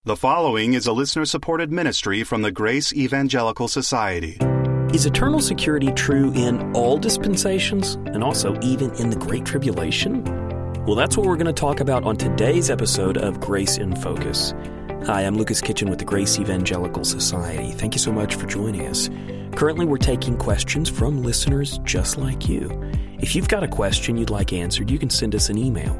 The following is a listener-supported ministry from the Grace Evangelical Society. Is eternal security true in all dispensations and also even in the Great Tribulation? Well, that's what we're going to talk about on today's episode of Grace in Focus. Hi, I'm Lucas Kitchen with the Grace Evangelical Society. Thank you so much for joining us. Currently, we're taking questions from listeners just like you. If you've got a question you'd like answered, you can send us an email,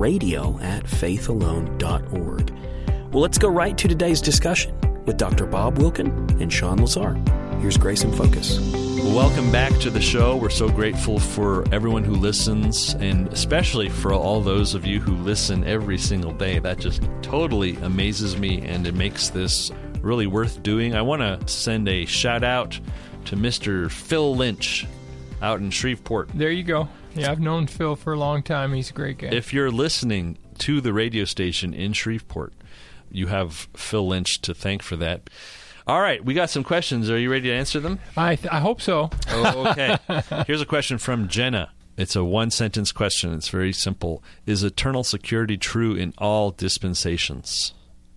radio@faithalone.org. Well, let's go right to today's discussion with Dr. Bob Wilkin and Sean Lazar. Here's Grace in Focus. Welcome back to the show. We're so grateful for everyone who listens, and especially for all those of you who listen every single day. That just totally amazes me, and it makes this really worth doing. I want to send a shout out to Mr. Phil Lynch out in Shreveport. There you go. Yeah, I've known Phil for a long time. He's a great guy. If you're listening to the radio station in Shreveport, you have Phil Lynch to thank for that. All right, we got some questions. Are you ready to answer them? I hope so. Oh, okay. Here's a question from Jenna. It's a one-sentence question. It's very simple. Is eternal security true in all dispensations?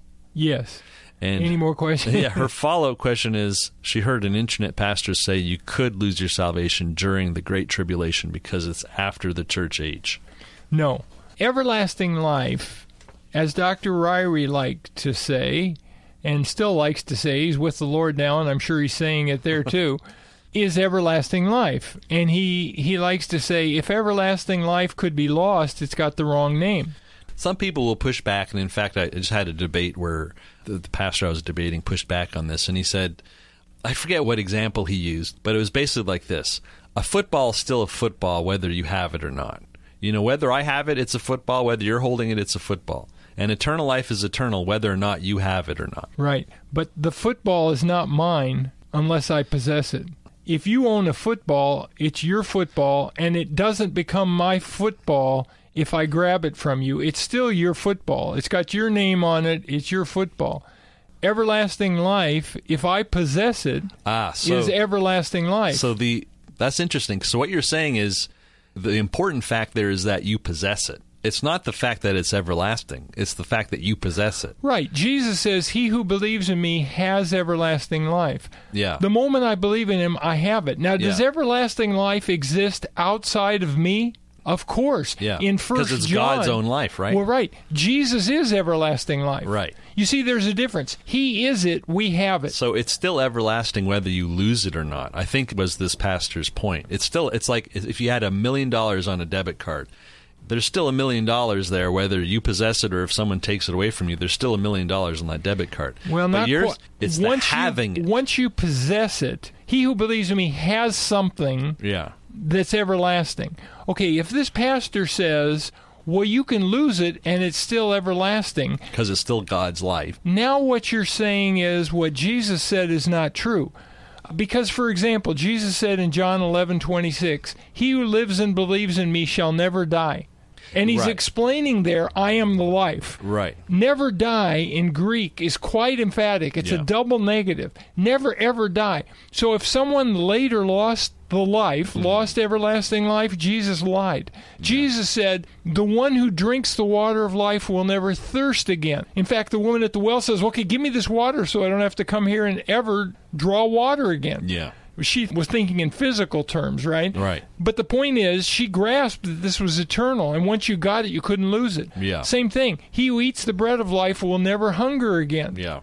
Yes. And any more questions? Yeah, her follow-up question is, she heard an internet pastor say you could lose your salvation during the Great Tribulation because it's after the church age. No. Everlasting life, as Dr. Ryrie liked to say, and still likes to say, he's with the Lord now, and I'm sure he's saying it there too, is everlasting life. And he likes to say, if everlasting life could be lost, it's got the wrong name. Some people will push back, and in fact, I just had a debate where the pastor I was debating pushed back on this, and he said, I forget what example he used, but it was basically like this. A football is still a football whether you have it or not. You know, whether I have it, it's a football. Whether you're holding it, it's a football. And eternal life is eternal whether or not you have it or not. Right. But the football is not mine unless I possess it. If you own a football, it's your football, and it doesn't become my football if I grab it from you. It's still your football. It's got your name on it. It's your football. Everlasting life, if I possess it, is everlasting life. So that's interesting. So what you're saying is the important fact there is that you possess it. It's not the fact that it's everlasting. It's the fact that you possess it. Right. Jesus says, he who believes in me has everlasting life. Yeah. The moment I believe in him, I have it. Now, does everlasting life exist outside of me? Of course. Yeah. In 1 John. Because it's God's own life, right? Well, right. Jesus is everlasting life. Right. You see, there's a difference. He is it. We have it. So it's still everlasting whether you lose it or not. I think was this pastor's point. It's like if you had $1 million on a debit card. There's still $1 million there, whether you possess it or if someone takes it away from you. There's still $1 million on that debit card. Well, but not yours, it's the having it. Once you possess it, he who believes in me has something that's everlasting. Okay, if this pastor says, well, you can lose it and it's still everlasting. Because it's still God's life. Now what you're saying is what Jesus said is not true. Because, for example, Jesus said in John 11:26, he who lives and believes in me shall never die. And he's explaining there, I am the life. Right. Never die in Greek is quite emphatic. It's a double negative. Never, ever die. So if someone later lost the life, lost everlasting life, Jesus lied. Jesus said, the one who drinks the water of life will never thirst again. In fact, the woman at the well says, okay, give me this water so I don't have to come here and ever draw water again. Yeah. She was thinking in physical terms, right? Right. But the point is, she grasped that this was eternal, and once you got it, you couldn't lose it. Yeah. Same thing. He who eats the bread of life will never hunger again. Yeah.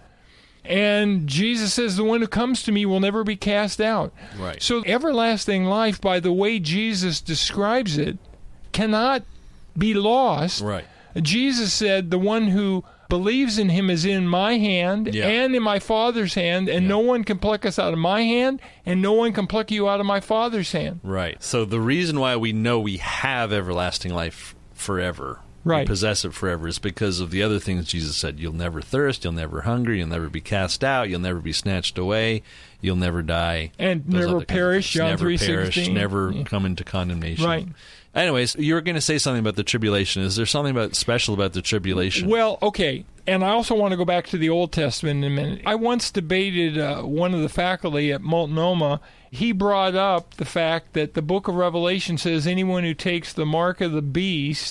And Jesus says, the one who comes to me will never be cast out. Right. So everlasting life, by the way Jesus describes it, cannot be lost. Right. Jesus said, the one who believes in him is in my hand and in my Father's hand, and no one can pluck us out of my hand, and no one can pluck you out of my Father's hand. Right. So the reason why we know we have everlasting life forever, we possess it forever, is because of the other things Jesus said. You'll never thirst, you'll never hunger, you'll never be cast out, you'll never be snatched away, you'll never die. And never perish, John 3:16. Never come into condemnation. Right. Anyways, you were going to say something about the tribulation. Is there something special about the tribulation? Well, okay. And I also want to go back to the Old Testament in a minute. I once debated one of the faculty at Multnomah. He brought up the fact that the book of Revelation says anyone who takes the mark of the beast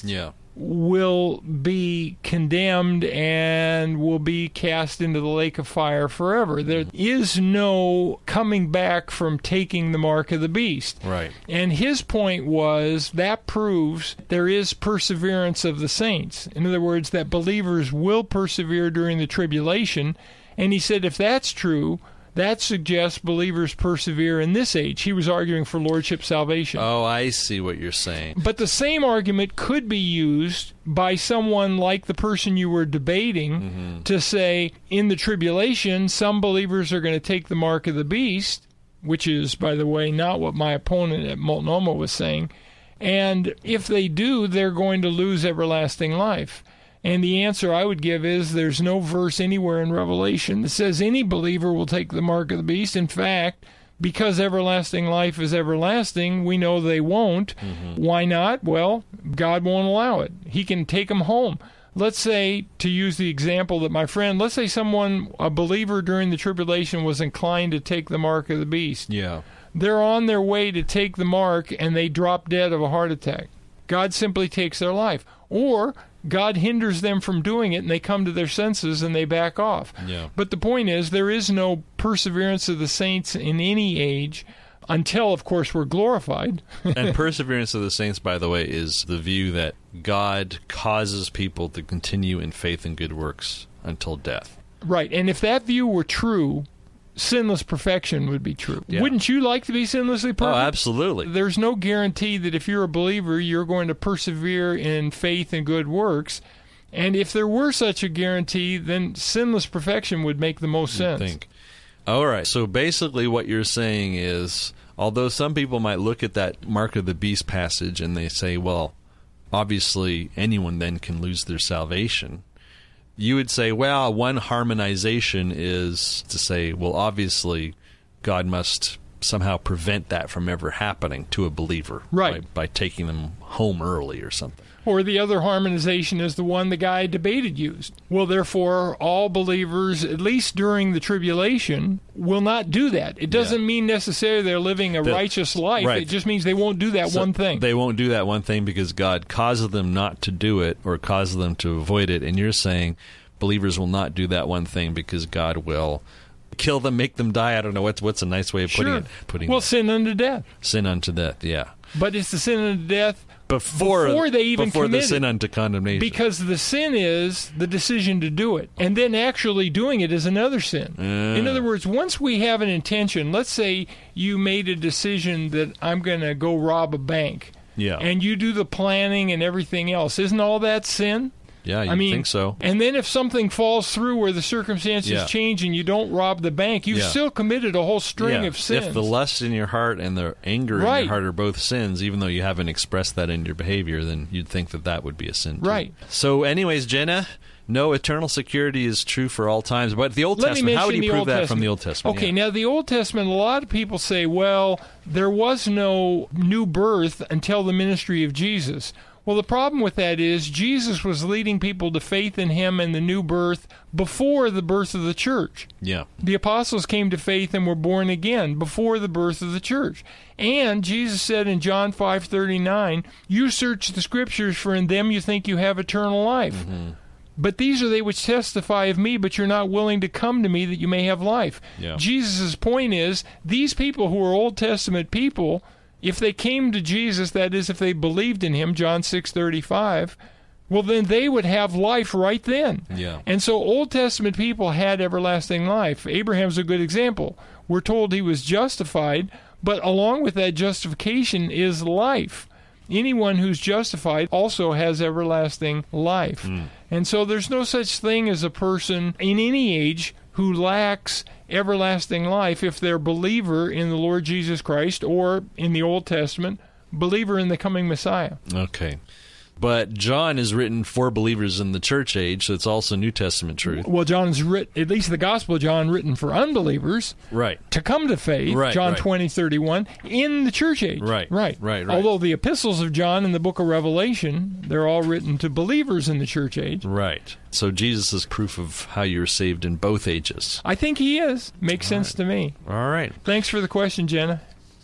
will be condemned and will be cast into the lake of fire forever. There is no coming back from taking the mark of the beast. Right. And his point was that proves there is perseverance of the saints. In other words, that believers will persevere during the tribulation. And he said if that's true, that suggests believers persevere in this age. He was arguing for lordship salvation. Oh, I see what you're saying. But the same argument could be used by someone like the person you were debating to say, in the tribulation, some believers are going to take the mark of the beast, which is, by the way, not what my opponent at Multnomah was saying. And if they do, they're going to lose everlasting life. And the answer I would give is there's no verse anywhere in Revelation that says any believer will take the mark of the beast. In fact, because everlasting life is everlasting, we know they won't. Why not? Well, God won't allow it. He can take them home. Let's say, to use the example that my friend, let's say someone, a believer during the tribulation, was inclined to take the mark of the beast. Yeah. They're on their way to take the mark and they drop dead of a heart attack. God simply takes their life. Or God hinders them from doing it, and they come to their senses and they back off. Yeah. But the point is, there is no perseverance of the saints in any age until, of course, we're glorified. And perseverance of the saints, by the way, is the view that God causes people to continue in faith and good works until death. Right. And if that view were true, sinless perfection would be true. Yeah. Wouldn't you like to be sinlessly perfect? Oh, absolutely. There's no guarantee that if you're a believer, you're going to persevere in faith and good works. And if there were such a guarantee, then sinless perfection would make the most sense. I think. All right. So basically what you're saying is, although some people might look at that Mark of the Beast passage and they say, well, obviously anyone then can lose their salvation, you would say, well, one harmonization is to say, well, obviously God must somehow prevent that from ever happening to a believer. Right. By taking them home early or something. Or the other harmonization is the one the guy debated used. Well, therefore, all believers, at least during the tribulation, will not do that. It doesn't mean necessarily they're living a righteous life. Right. It just means they won't do that one thing. They won't do that one thing because God causes them not to do it or causes them to avoid it. And you're saying believers will not do that one thing because God will kill them, make them die. I don't know what's a nice way of putting it. Sin unto death. Sin unto death, yeah. But it's the sin unto death before they even before commit the sin it. unto condemnation. Because the sin is the decision to do it. And then actually doing it is another sin. In other words, once we have an intention, let's say you made a decision that I'm going to go rob a bank. Yeah. And you do the planning and everything else. Isn't all that sin? Yeah, you think so. And then if something falls through where the circumstances change and you don't rob the bank, you've still committed a whole string of sins. If the lust in your heart and the anger in your heart are both sins, even though you haven't expressed that in your behavior, then you'd think that would be a sin too. Right. So anyways, Jenna, no, eternal security is true for all times. But the Old Testament, how would you prove that from the Old Testament? Okay, now the Old Testament, a lot of people say, well, there was no new birth until the ministry of Jesus. Well, the problem with that is Jesus was leading people to faith in him and the new birth before the birth of the church. Yeah. The apostles came to faith and were born again before the birth of the church. And Jesus said in John 5:39, you search the scriptures, for in them you think you have eternal life. Mm-hmm. But these are they which testify of me, but you're not willing to come to me that you may have life. Yeah. Jesus' point is, these people who are Old Testament people, if they came to Jesus, that is, if they believed in him, John 6:35, well, then they would have life right then. Yeah. And so Old Testament people had everlasting life. Abraham's a good example. We're told he was justified, but along with that justification is life. Anyone who's justified also has everlasting life. And so there's no such thing as a person in any age who lacks everlasting life if they're a believer in the Lord Jesus Christ, or in the Old Testament, believer in the coming Messiah. Okay. But John is written for believers in the church age, so it's also New Testament truth. Well, John's written, at least the Gospel of John, written for unbelievers, right, to come to faith, right, John right. 20:31, in the church age. Right. Although the epistles of John and the book of Revelation, they're all written to believers in the church age. Right. So Jesus is proof of how you're saved in both ages. I think he is. Makes sense to me. All right. Thanks for the question, Jenna.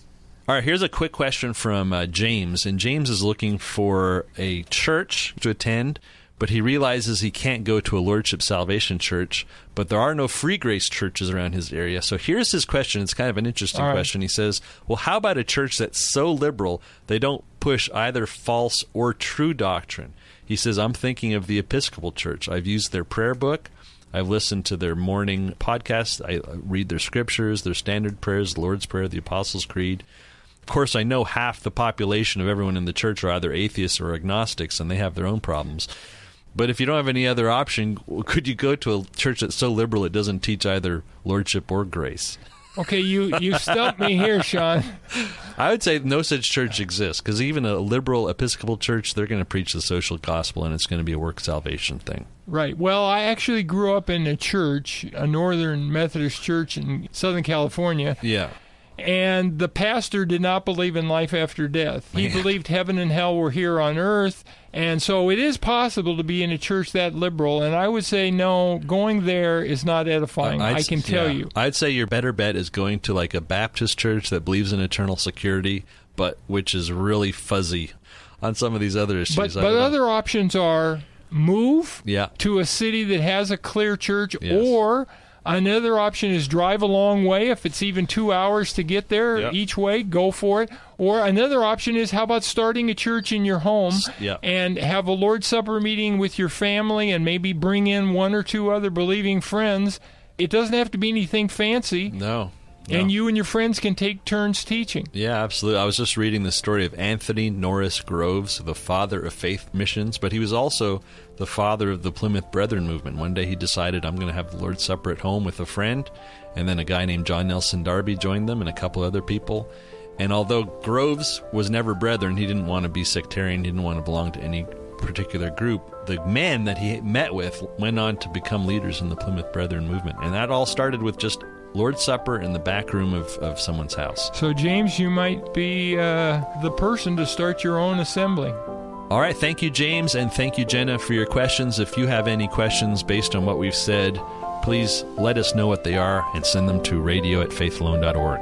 All right, here's a quick question from James. And James is looking for a church to attend, but he realizes he can't go to a Lordship Salvation church, but there are no free grace churches around his area. So here's his question. It's kind of an interesting question. He says, well, how about a church that's so liberal they don't push either false or true doctrine? He says, I'm thinking of the Episcopal Church. I've used their prayer book. I've listened to their morning podcast. I read their scriptures, their standard prayers, the Lord's Prayer, the Apostles' Creed. Of course, I know half the population of everyone in the church are either atheists or agnostics, and they have their own problems. But if you don't have any other option, could you go to a church that's so liberal it doesn't teach either lordship or grace? Okay, you stumped me here, Sean. I would say no such church exists, because even a liberal Episcopal church, they're going to preach the social gospel, and it's going to be a work salvation thing. Right. Well, I actually grew up in a church, a Northern Methodist church in Southern California. Yeah. And the pastor did not believe in life after death. He believed heaven and hell were here on earth. And so it is possible to be in a church that liberal. And I would say, no, going there is not edifying. I can tell you. I'd say your better bet is going to like a Baptist church that believes in eternal security, but which is really fuzzy on some of these other issues. But other options are move Yeah. to a city that has a clear church, Yes. or another option is drive a long way. If it's even 2 hours to get there Yep. each way, go for it. Or another option is, how about starting a church in your home Yep. and have a Lord's Supper meeting with your family and maybe bring in 1 or 2 other believing friends. It doesn't have to be anything fancy. No. And you and your friends can take turns teaching. Yeah, absolutely. I was just reading the story of Anthony Norris Groves, the father of Faith Missions, but he was also the father of the Plymouth Brethren movement. One day he decided, I'm going to have the Lord's Supper at home with a friend, and then a guy named John Nelson Darby joined them and a couple other people. And although Groves was never Brethren, he didn't want to be sectarian, he didn't want to belong to any particular group. The men that he met with went on to become leaders in the Plymouth Brethren movement. And that all started with just Lord's Supper in the back room of someone's house. So, James, you might be the person to start your own assembly. All right. Thank you, James, and thank you, Jenna, for your questions. If you have any questions based on what we've said, please let us know what they are and send them to radio@faithalone.org.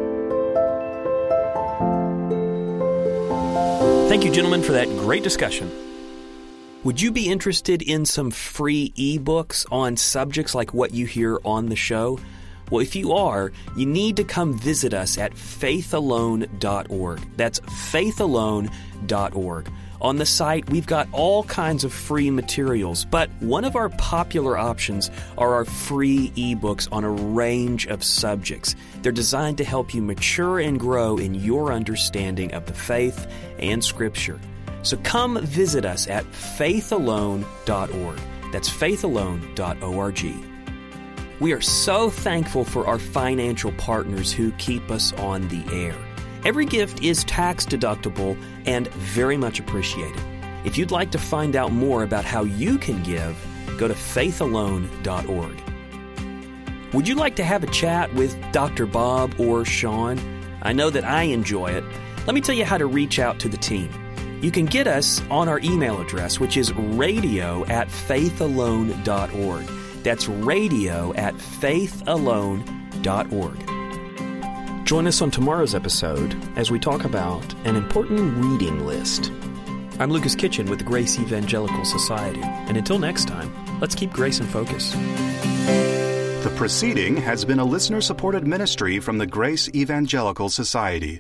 Thank you, gentlemen, for that great discussion. Would you be interested in some free ebooks on subjects like what you hear on the show? Well, if you are, you need to come visit us at faithalone.org. That's faithalone.org. On the site, we've got all kinds of free materials, but one of our popular options are our free ebooks on a range of subjects. They're designed to help you mature and grow in your understanding of the faith and Scripture. So come visit us at faithalone.org. That's faithalone.org. We are so thankful for our financial partners who keep us on the air. Every gift is tax deductible and very much appreciated. If you'd like to find out more about how you can give, go to faithalone.org. Would you like to have a chat with Dr. Bob or Sean? I know that I enjoy it. Let me tell you how to reach out to the team. You can get us on our email address, which is radio@faithalone.org. That's radio@faithalone.org. Join us on tomorrow's episode as we talk about an important reading list. I'm Lucas Kitchen with the Grace Evangelical Society, and until next time, let's keep grace in focus. The proceeding has been a listener-supported ministry from the Grace Evangelical Society.